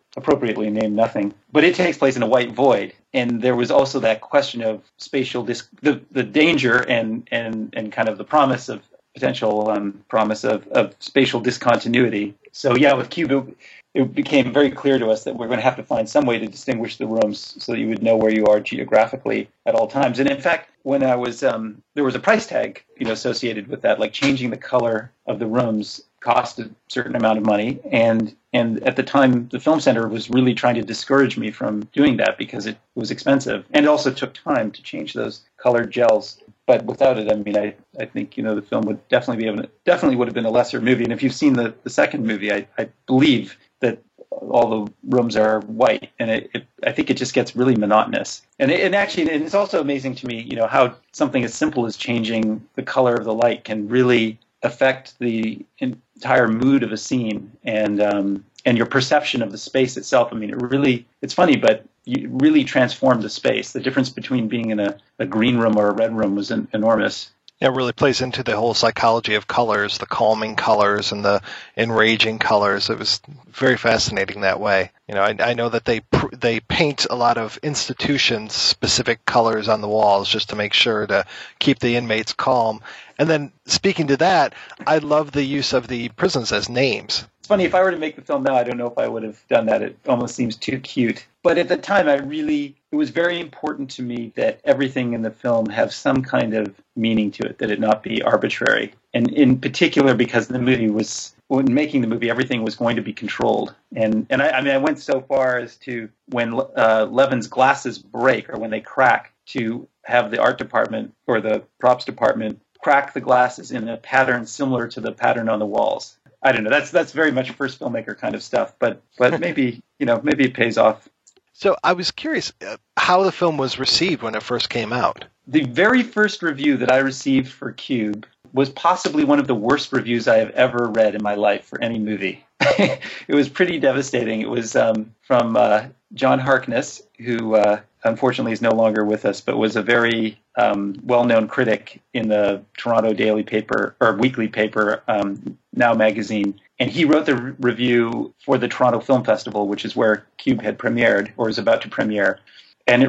appropriately named Nothing. But it takes place in a white void. And there was also that question of spatial the danger and kind of the promise of potential promise of spatial discontinuity. So yeah, with Cube, it became very clear to us that we're going to have to find some way to distinguish the rooms so that you would know where you are geographically at all times. And in fact, when I was there was a price tag, associated with that, like changing the color of the rooms cost a certain amount of money, and at the time the film center was really trying to discourage me from doing that because it was expensive, and it also took time to change those colored gels. But without it, I mean, I think the film would definitely would have been a lesser movie. And if you've seen the second movie, I believe that all the rooms are white, and I think it just gets really monotonous. And it's also amazing to me, how something as simple as changing the color of the light can really affect the entire mood of a scene and your perception of the space itself. I mean, it's funny, but you really transformed the space. The difference between being in a green room or a red room was enormous. It really plays into the whole psychology of colors, the calming colors and the enraging colors. It was very fascinating that way. I know that they paint a lot of institutions-specific colors on the walls just to make sure to keep the inmates calm. And then, speaking to that, I love the use of the prisons as names. It's funny, if I were to make the film now, I don't know if I would have done that. It almost seems too cute. But at the time, it was very important to me that everything in the film have some kind of meaning to it, that it not be arbitrary. And in particular, because when making the movie, everything was going to be controlled. And I went so far as to, when Levin's glasses break, or when they crack, to have the art department or the props department crack the glasses in a pattern similar to the pattern on the walls. I don't know. That's very much first filmmaker kind of stuff, but maybe it pays off. So I was curious how the film was received when it first came out. The very first review that I received for Cube was possibly one of the worst reviews I have ever read in my life for any movie. It was pretty devastating. It was from John Harkness, who unfortunately is no longer with us, but was a very well-known critic in the Toronto daily paper, or weekly paper, Now Magazine. And he wrote the review for the Toronto Film Festival, which is where Cube had premiered, or is about to premiere. And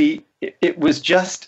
it was just...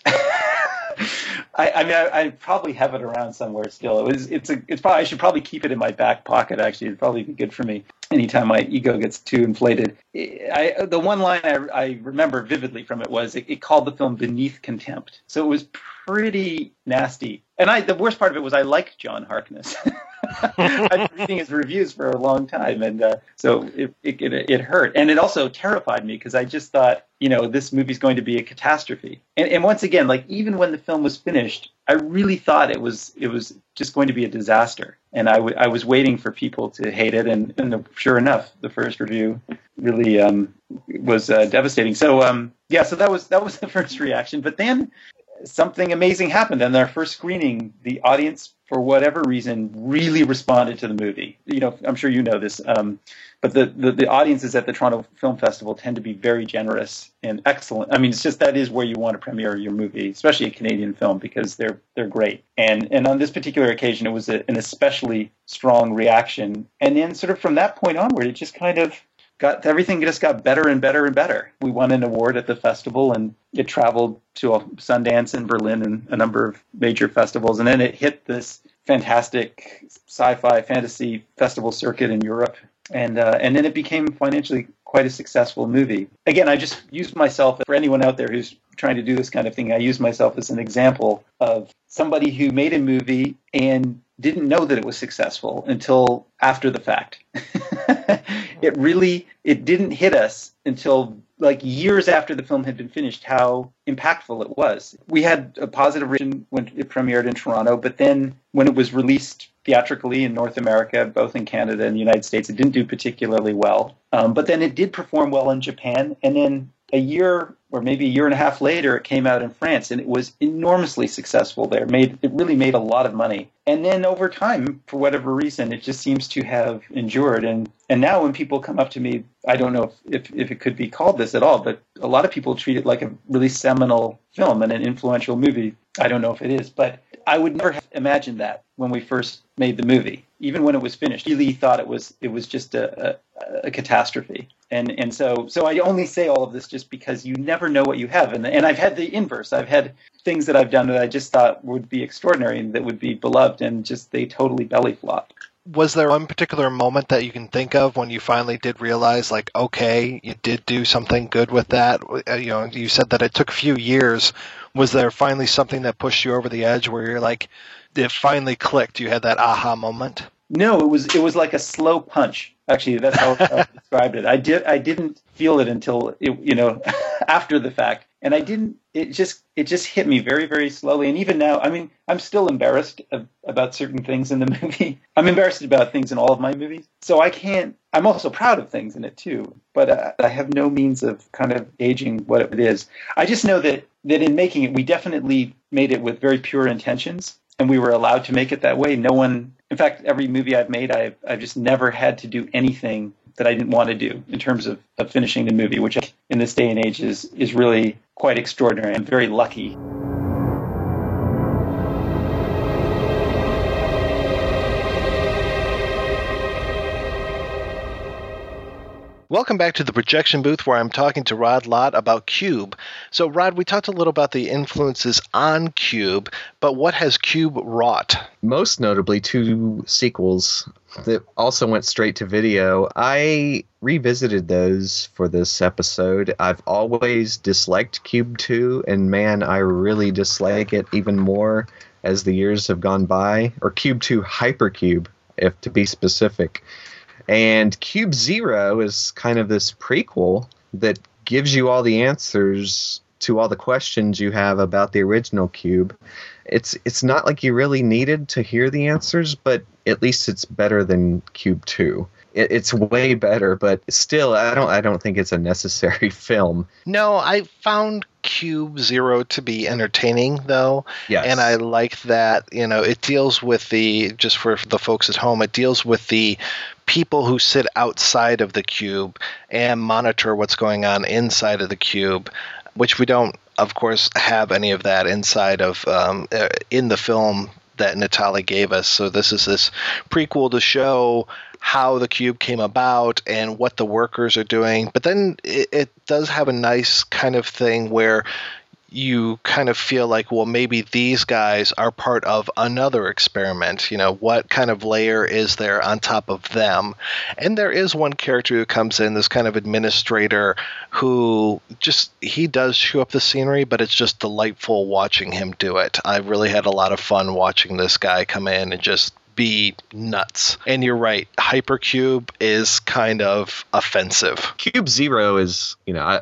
I probably have it around somewhere still. I should probably keep it in my back pocket, actually. It'd probably be good for me anytime my ego gets too inflated. The one line I remember vividly from it was it called the film Beneath Contempt. So it was pretty nasty. And the worst part of it was I liked John Harkness. I've been reading his reviews for a long time, and so it hurt. And it also terrified me because I just thought, this movie's going to be a catastrophe. And once again, like, even when the film was finished, I really thought it was just going to be a disaster. And I was waiting for people to hate it, and sure enough, the first review really was devastating. So so that was the first reaction. But then something amazing happened. In our first screening, the audience, for whatever reason, really responded to the movie. I'm sure you know this, but the audiences at the Toronto Film Festival tend to be very generous and excellent. I mean, it's just that is where you want to premiere your movie, especially a Canadian film, because they're great. And on this particular occasion, it was an especially strong reaction. And then sort of from that point onward, it just kind of everything just got better and better and better. We won an award at the festival, and it traveled to Sundance and Berlin and a number of major festivals. And then it hit this fantastic sci-fi fantasy festival circuit in Europe. And then it became financially quite a successful movie. Again, I just used myself, for anyone out there who's trying to do this kind of thing, I use myself as an example of somebody who made a movie and didn't know that it was successful until after the fact. It didn't hit us until like years after the film had been finished how impactful it was. We had a positive reaction when it premiered in Toronto, but then when it was released theatrically in North America, both in Canada and the United States, it didn't do particularly well. But then it did perform well in Japan, and then a year or maybe a year and a half later, it came out in France, and it was enormously successful there. It really made a lot of money. And then over time, for whatever reason, it just seems to have endured. And now when people come up to me, I don't know if it could be called this at all, but a lot of people treat it like a really seminal film and an influential movie. I don't know if it is, but I would never have imagined that when we first made the movie. even when it was finished. I really thought it was just a catastrophe. And so I only say all of this just because you never know what you have. And I've had the inverse. I've had things that I've done that I just thought would be extraordinary and that would be beloved, and just they totally belly flop. Was there one particular moment that you can think of when you finally did realize, like, okay, you did do something good with that? You said that it took a few years. Was there finally something that pushed you over the edge where you're like, it finally clicked? You had that aha moment? No, it was like a slow punch. Actually, that's how I described it. I didn't feel it until after the fact, and I didn't. It just hit me very, very slowly. And even now, I mean, I'm still embarrassed about certain things in the movie. I'm embarrassed about things in all of my movies, so I can't. I'm also proud of things in it too, but I have no means of kind of gauging what it is. I just know that in making it, we definitely made it with very pure intentions, and we were allowed to make it that way. No one. In fact, every movie I've made, I've just never had to do anything that I didn't want to do in terms of finishing the movie, which in this day and age is really quite extraordinary. I'm very lucky. Welcome back to the Projection Booth, where I'm talking to Rod Lott about Cube. So, Rod, we talked a little about the influences on Cube, but what has Cube wrought? Most notably, 2 sequels that also went straight to video. I revisited those for this episode. I've always disliked Cube 2, and man, I really dislike it even more as the years have gone by. Or Cube 2 Hypercube, if to be specific. And Cube Zero is kind of this prequel that gives you all the answers to all the questions you have about the original Cube. It's not like you really needed to hear the answers, but at least it's better than Cube 2. It's way better, but still, I don't think it's a necessary film. No, I found Cube Zero to be entertaining, though. Yes. And I like that, it deals with just for the folks at home, it deals with the people who sit outside of the cube and monitor what's going on inside of the cube, which we don't, of course, have any of that inside of in the film that Natalie gave us. So this is this prequel to show how the cube came about and what the workers are doing. But then it does have a nice kind of thing where you kind of feel like, well, maybe these guys are part of another experiment. What kind of layer is there on top of them? And there is one character who comes in, this kind of administrator, who he does chew up the scenery, but it's just delightful watching him do it. I really had a lot of fun watching this guy come in and just be nuts. And you're right, Hypercube is kind of offensive. Cube Zero is,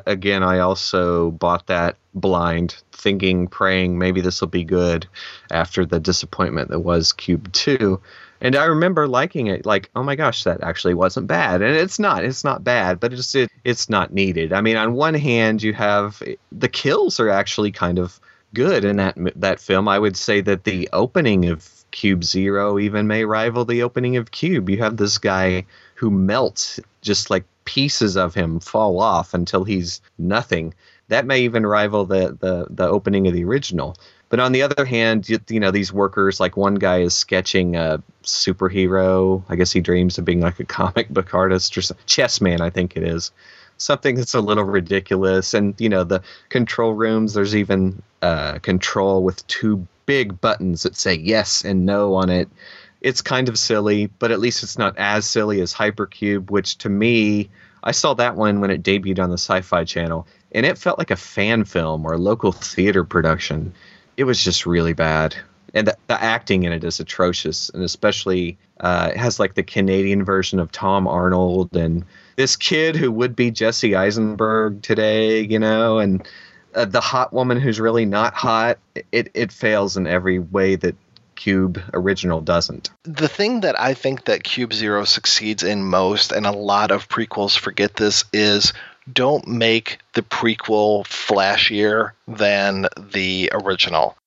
I also bought that blind, thinking, praying maybe this will be good after the disappointment that was Cube 2. And I remember liking it, like, oh my gosh, that actually wasn't bad. And it's not bad, but it's not needed. I mean, on one hand, you have the kills are actually kind of good in that film. I would say that the opening of Cube Zero even may rival the opening of Cube. You have this guy who melts, just like pieces of him fall off until he's nothing. That may even rival the opening of the original. But on the other hand, these workers, like one guy is sketching a superhero. I guess he dreams of being like a comic book artist or chess man, I think it is. Something that's a little ridiculous. And, the control rooms, there's even control with 2 big buttons that say yes and no on it. It's kind of silly, but at least it's not as silly as Hypercube, which to me, I saw that one when it debuted on the Sci-Fi Channel, and it felt like a fan film or a local theater production. It was just really bad. And the acting in it is atrocious, and especially it has like the Canadian version of Tom Arnold and this kid who would be Jesse Eisenberg today, and the hot woman who's really not hot. It fails in every way that Cube original doesn't. The thing that I think that Cube Zero succeeds in most, and a lot of prequels forget this, is don't make the prequel flashier than the original.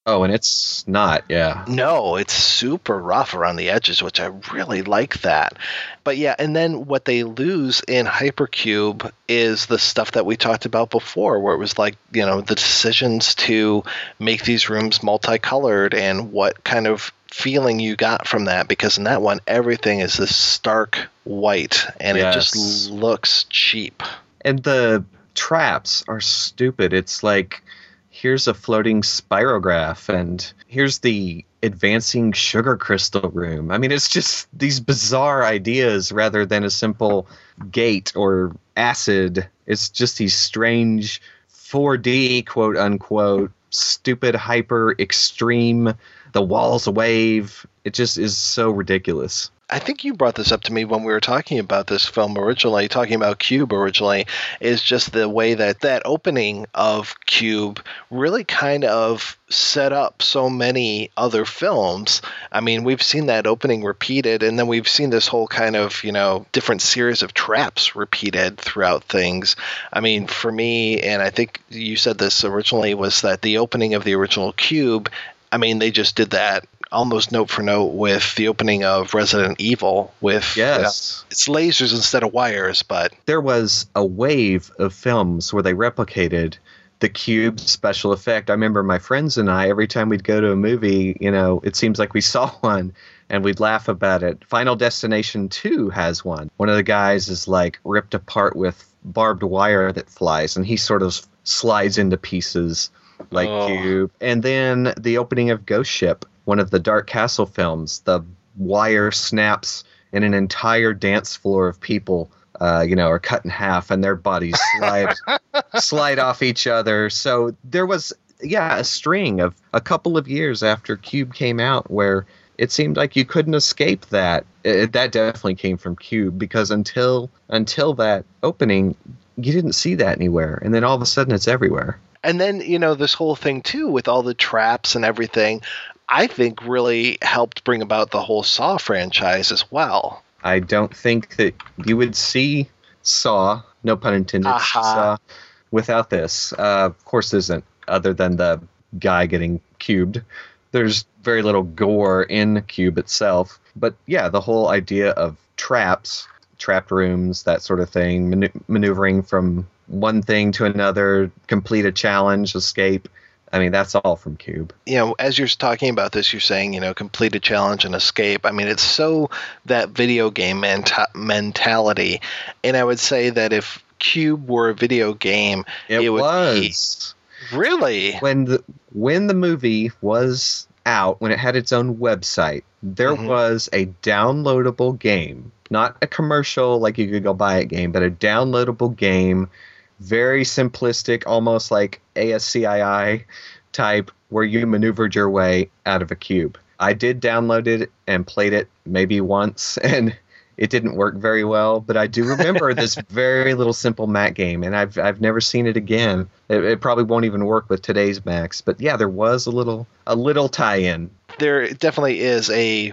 Oh, and it's not, yeah. No, it's super rough around the edges, which I really like that. But yeah, and then what they lose in Hypercube is the stuff that we talked about before, where it was like, you know, the decisions to make these rooms multicolored and what kind of feeling you got from that, because in that one, everything is this stark white, and it just looks cheap. And the traps are stupid. It's like, here's a floating spirograph, and here's the advancing sugar crystal room. I mean, it's just these bizarre ideas rather than a simple gate or acid. It's just these strange 4D, quote unquote, stupid, hyper extreme, the walls wave. It just is so ridiculous. I think you brought this up to me when we were talking about this film originally, talking about Cube originally, is just the way that opening of Cube really kind of set up so many other films. I mean, we've seen that opening repeated, and then we've seen this whole kind of, you know, different series of traps repeated throughout things. I mean, for me, and I think you said this originally, was that the opening of the original Cube, I mean, they just did that almost note for note with the opening of Resident Evil with it's lasers instead of wires. But there was a wave of films where they replicated the Cube special effect. I remember my friends and I, every time we'd go to a movie, you know, it seems like we saw one and we'd laugh about it. Final Destination 2 has one. One of the guys is like ripped apart with barbed wire that flies, and he sort of slides into pieces like Cube. And then the opening of Ghost Ship, one of the Dark Castle films, the wire snaps and an entire dance floor of people, are cut in half and their bodies slide off each other. So there was, a string of a couple of years after Cube came out where it seemed like you couldn't escape that. That definitely came from Cube, because until that opening, you didn't see that anywhere. And then all of a sudden it's everywhere. And then, this whole thing, too, with all the traps and everything, I think really helped bring about the whole Saw franchise as well. I don't think that you would see Saw, no pun intended, Saw, without this. Of course, isn't, other than the guy getting cubed. There's very little gore in Cube itself. But, the whole idea of traps, trapped rooms, that sort of thing, maneuvering from one thing to another, complete a challenge, escape. I mean, that's all from Cube. As you're talking about this, you're saying, complete a challenge and escape. I mean, it's so that video game mentality. And I would say that if Cube were a video game, it would was. Be... Really? When the movie was out, when it had its own website, there was a downloadable game. Not a commercial, like you could go buy a game, but a downloadable game. Very simplistic, almost like ASCII type, where you maneuvered your way out of a cube. I did download it and played it maybe once, and it didn't work very well. But I do remember this very little simple Mac game, and I've never seen it again. It probably won't even work with today's Macs. But there was a little tie-in. There definitely is a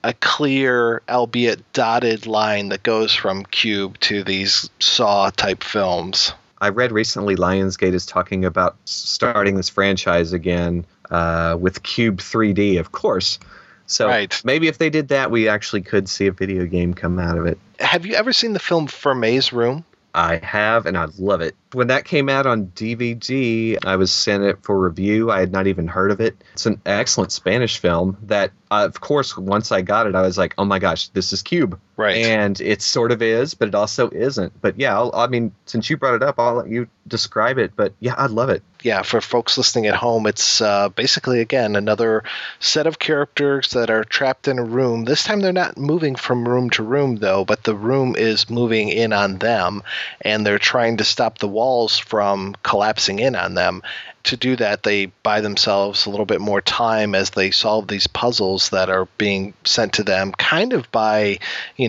clear, albeit dotted line that goes from Cube to these Saw-type films. I read recently Lionsgate is talking about starting this franchise again with Cube 3D, of course. So maybe if they did that, we actually could see a video game come out of it. Have you ever seen the film Fermat's Room? I have, and I love it. When that came out on DVD, I was sent it for review. I had not even heard of it. It's an excellent Spanish film that, of course, once I got it, I was like, oh my gosh, this is Cube. Right. And it sort of is, but it also isn't. But I mean, since you brought it up, I'll let you describe it. But I love it. Yeah, for folks listening at home, it's basically, again, another set of characters that are trapped in a room. This time they're not moving from room to room, though, but the room is moving in on them, and they're trying to stop the walls from collapsing in on them. To do that, they buy themselves a little bit more time as they solve these puzzles that are being sent to them, kind of by,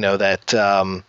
that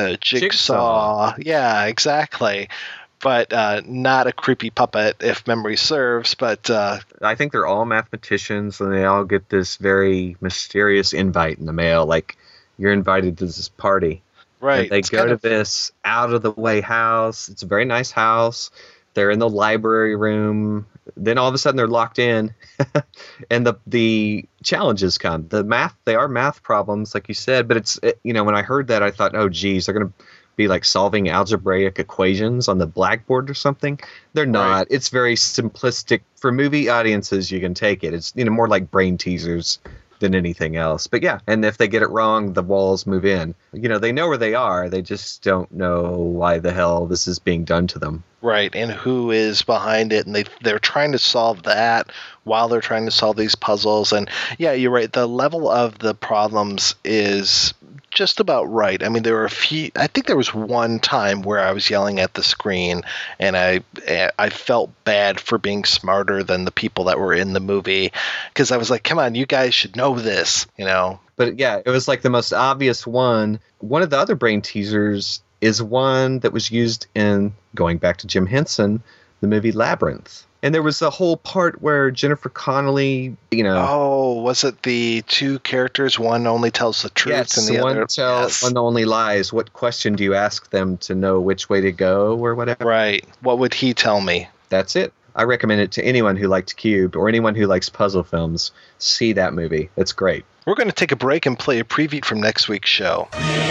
jigsaw. Yeah, exactly. But not a creepy puppet, if memory serves. But I think they're all mathematicians, and they all get this very mysterious invite in the mail, like you're invited to this party. Right. And they go to this out-of-the-way house. It's a very nice house. they're in the library room. Then all of a sudden they're locked in, and the challenges come. They are math problems, like you said, but when I heard that, I thought, oh, geez, they're going to be like solving algebraic equations on the blackboard or something. They're not. Right. It's very simplistic. For movie audiences, you can take it. It's more like brain teasers than anything else. But yeah, and if they get it wrong, the walls move in. They know where they are. They just don't know why the hell this is being done to them. Right, and who is behind it, and they're trying to solve that while they're trying to solve these puzzles. And yeah, you're right, the level of the problems is just about right. I mean, there were I think there was one time where I was yelling at the screen, and I felt bad for being smarter than the people that were in the movie, because I was like, come on, you guys should know this, But yeah, it was like the most obvious one. One of the other brain teasers is one that was used in, going back to Jim Henson, the movie Labyrinth. And there was a whole part where Jennifer Connelly, Oh, was it the two characters? One only tells the truth, yes, and the other... one only lies. What question do you ask them to know which way to go or whatever? Right. What would he tell me? That's it. I recommend it to anyone who likes Cube or anyone who likes puzzle films. See that movie. It's great. We're going to take a break and play a preview from next week's show.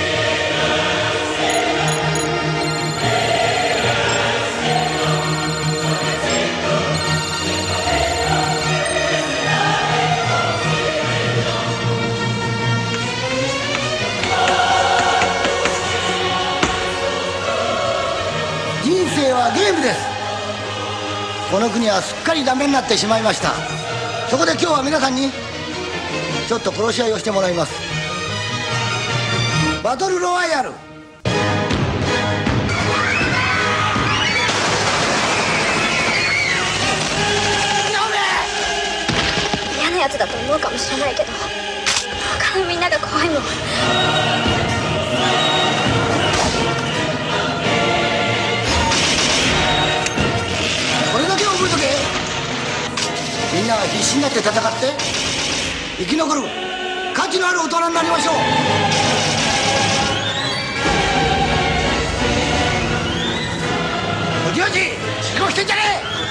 Game この国はすっかりダメになってしまいました。そこで今日は皆さんにちょっと殺し合いをしてもらいます。バトルロワイヤル。 嫌なやつだと思うかもしれないけど、他のみんなが怖いもん。みんなが必死になって戦って生き残る価値のある大人になりましょう。おじおじ指導してんじゃね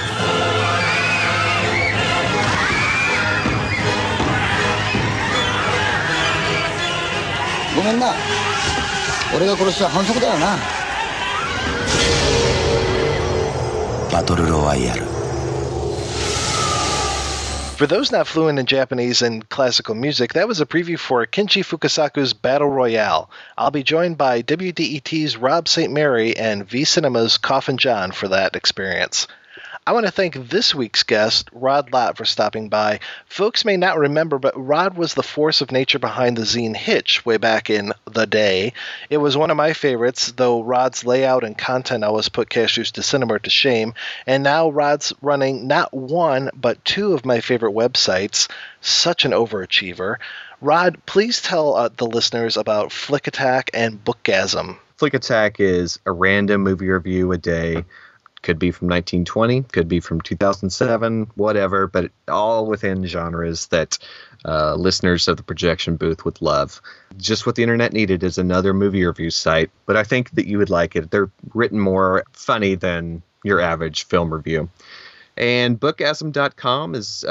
え。ごめんな、俺が殺しちゃ反則だよな。バトルロワイヤル。 For those not fluent in Japanese and classical music, that was a preview for Kinji Fukasaku's Battle Royale. I'll be joined by WDET's Rob St. Mary and V Cinema's Coffin John for that experience. I want to thank this week's guest, Rod Lott, for stopping by. Folks may not remember, but Rod was the force of nature behind the zine Hitch way back in the day. It was one of my favorites, though Rod's layout and content always put Cashews to Cinema to shame. And now Rod's running not one, but two of my favorite websites. Such an overachiever. Rod, please tell the listeners about Flick Attack and Bookgasm. Flick Attack is a random movie review a day. Could be from 1920, could be from 2007, whatever, but all within genres that listeners of the Projection Booth would love. Just what the internet needed is another movie review site, but I think that you would like it. They're written more funny than your average film review. And Bookgasm.com is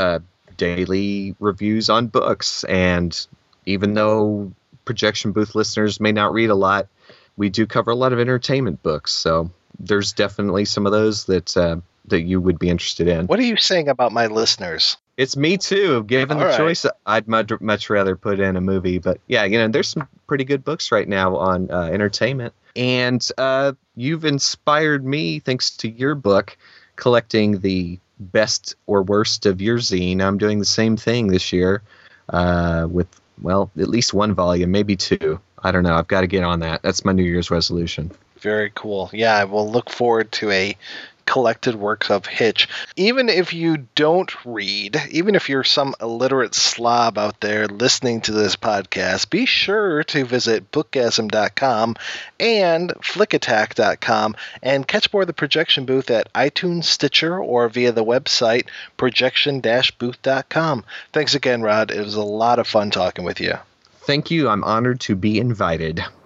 daily reviews on books, and even though Projection Booth listeners may not read a lot, we do cover a lot of entertainment books, so there's definitely some of those that you would be interested in. What are you saying about my listeners? It's me too. Given the choice, I'd much rather put in a movie. But yeah, there's some pretty good books right now on entertainment. And you've inspired me, thanks to your book, collecting the best or worst of your zine. I'm doing the same thing this year with, well, at least one volume, maybe two. I don't know. I've got to get on that. That's my New Year's resolution. Very cool. Yeah, I will look forward to a collected works of Hitch. Even if you don't read, even if you're some illiterate slob out there listening to this podcast, be sure to visit Bookgasm.com and Flickattack.com and catch more of the Projection Booth at iTunes, Stitcher, or via the website projection-booth.com. Thanks again, Rod. It was a lot of fun talking with you. Thank you. I'm honored to be invited.